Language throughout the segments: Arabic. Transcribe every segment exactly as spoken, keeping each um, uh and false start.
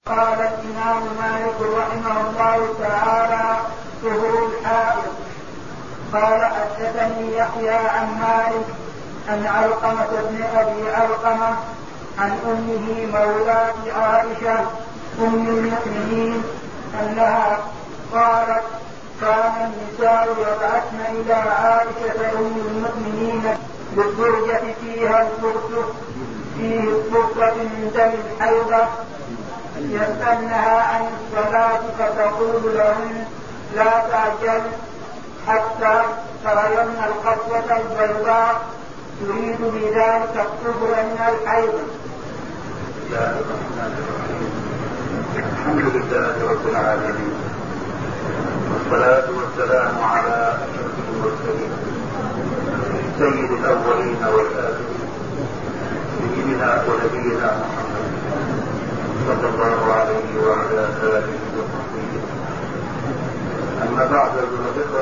قال الإمام مالك رحمه الله تعالى: طهور الحائض. قال: حدثني يحيى عن مالك عن علقمة بن أبي علقمة عن أمه مولاة عائشة أم المؤمنين أنها قالت: كان النساء يبعثن إلى عائشة أم المؤمنين بالدرجة فيها الفرس فيه الفرصة من دم الحيضة يسألنها عن الصلاة فتقول لهن: لا تعجل حتى ترين القصوة البيضاء تريد بذلك الطهر من الحيض. بسم الله الرحمن الرحيم. الحمد لله رب العالمين، والصلاة والسلام على أشرف المرسلين سيد الأولين والآخرين سيدنا ونبينا محمد صلى الله عليه وعلى آله وصحبه. أما بعد الذكر،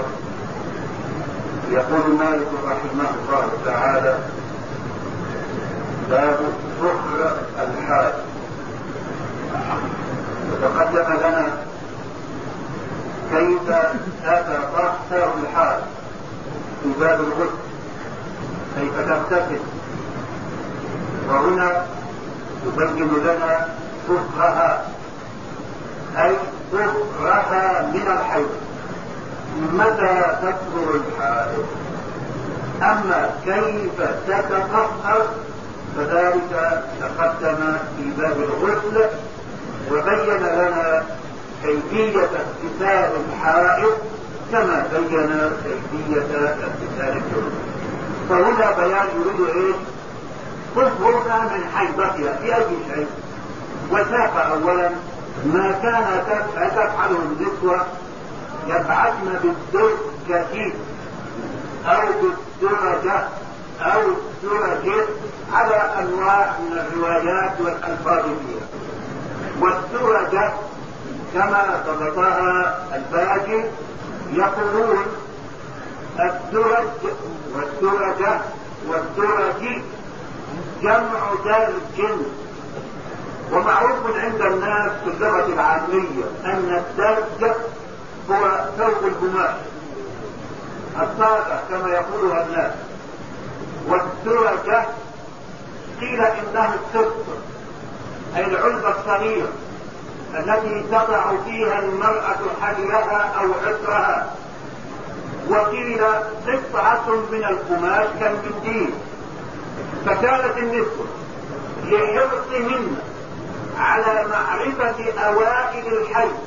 يقول مالك رحمه الله تعالى: باب طهر الحائض. وتقدم لنا كيف تتطهر الحائض في باب الغسل، كيف تغتسل، وهنا يبين لنا طهرها أي طهرها من الحيض، متى تطهر الحائض. أما كيف تتطهر فذلك تقدم في باب الغسل، وبين لنا كيفية اغتسال الحائض كما بين كيفية اغتسال الجنوب. فهنا بيان يريد ايش؟ طهرنا من حيضتها في اي شيء. وساق اولا ما كان تفعله النسوة، يبعثن بالدرجة او بالدرجة او الدرجة على انواع من الروايات والالفاظ فيها. والدرجة كما ضبطها الباجي يقولون الدرج والدرجة والدرج جمع درج. ومعروف عند الناس في اللغة العامية أن الدرج هو ثوب القماش الصاغة كما يقولها الناس، والدرجة قيل إنه السبط أي العلبة الصغيرة التي تضع فيها المرأة حليها أو عطرها، وقيل قطعة من القماش كالمنديل. فكانت النسوة لحرصهن على معرفة أوائل الحيض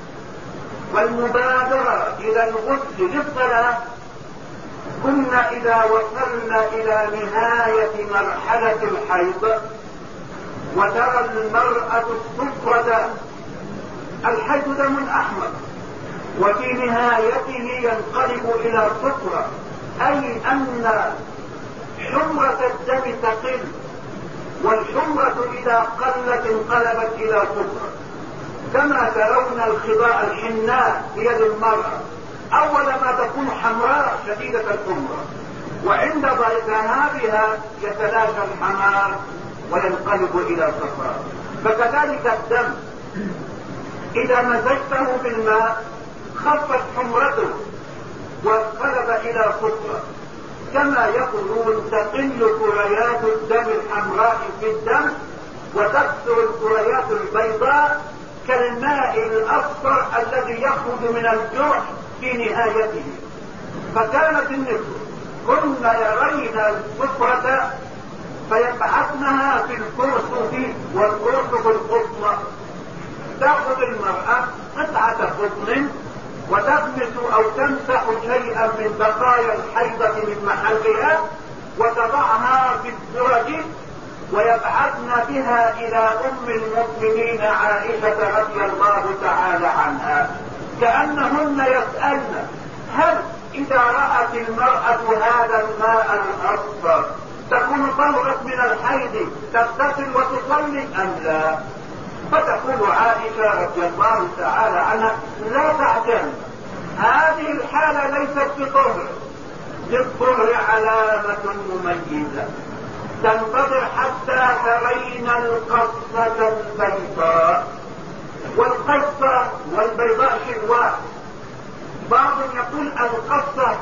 والمبادرة إلى الغسل للصلاة، كنا إذا وصلنا إلى نهاية مرحلة الحيض وترى المرأة الصفرة، الحيض دم أحمر وفي نهايته ينقلب إلى صفرة، أي أن حمرة الدم تقل، والحمرة إذا قلت انقلبت إلى صفرة. كما ترون الخضاء الحناء في يد المرأة أول ما تكون حمراء شديدة الحمرة، وعند ذهابها يتلاشى الحمار وينقلب إلى صفراء. فكذلك الدم إذا مزجته بالماء خفت حمرته وانقلب إلى صفرة. كما يقولون تقل كريات الدم الحمراء في الدم وتكثر الكريات البيضاء كالماء الأصفر الذي يخرج من الجرح في نهايته. فكانت النسوة كن يرين الصفرة فيبعثنها في القرص والقرص في القطن. تأخذ المرأة قطعة قطن وتغمس أو تمسح شيئا من بقايا الحيضة من محلها وتضعها في الدرج ويبعثن بها إلى أم المؤمنين عائشة رضي الله تعالى عنها، كأنهن يسألن: هل إذا رأت المرأة هذا الماء الأصفر تكون طهرت من الحيض تغتسل وتصلي أم لا؟ فتقول عائشة رضي الله تعالى عنها: لا تعجل، هذه الحالة ليست بطهر، للطهر علامة مميزة تنتظر حتى ترين القصة البيضاء.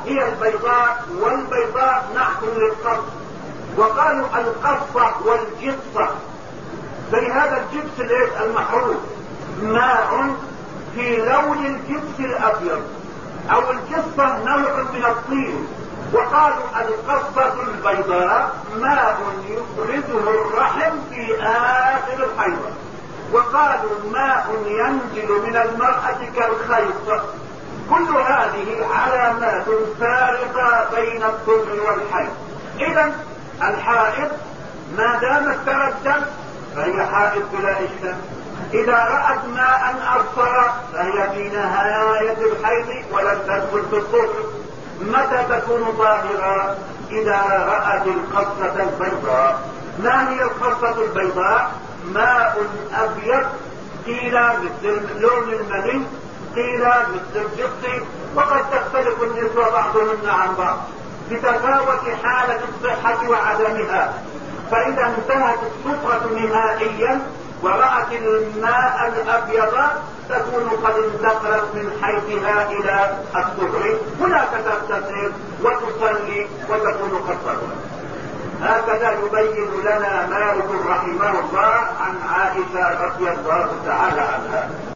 هي البيضاء، والبيضاء نعت للقص. وقالوا القصة والجصة زي هذا الجبس المحروق، ماء في لون الجبس الابيض، او الجصة نوع من الطين. وقالوا القصة البيضاء ماء يخرجه الرحم في اخر الحيض. وقالوا ماء ينزل من المرأة كالخيط. كل هذه علامات فارقة بين الطهر والحيض. اذا الحائض ما دامت ترى الدم فهي حائض بلا اشكال. اذا رأت ماء ابصر فهي في نهاية الحيض ولم تدخل في الطهر. متى تكون طاهرة؟ اذا رأت القصة البيضاء. ما هي القصة البيضاء؟ ماء ابيض، قيل مثل لون المني، قيل مثل الجبس، وقد تختلف النسوة بعضهن عن بعض بتفاوت حالة الصحة وعدمها. فإذا انتهت الصفرة نهائيا ورأت الماء الأبيض تكون قد انتقلت من حيثها إلى الطهر. هناك تغتسل وتصلي وتكون قد طهرت. هكذا يبين لنا مالك رحمه الله عن عائشة رضي الله تعالى عنها.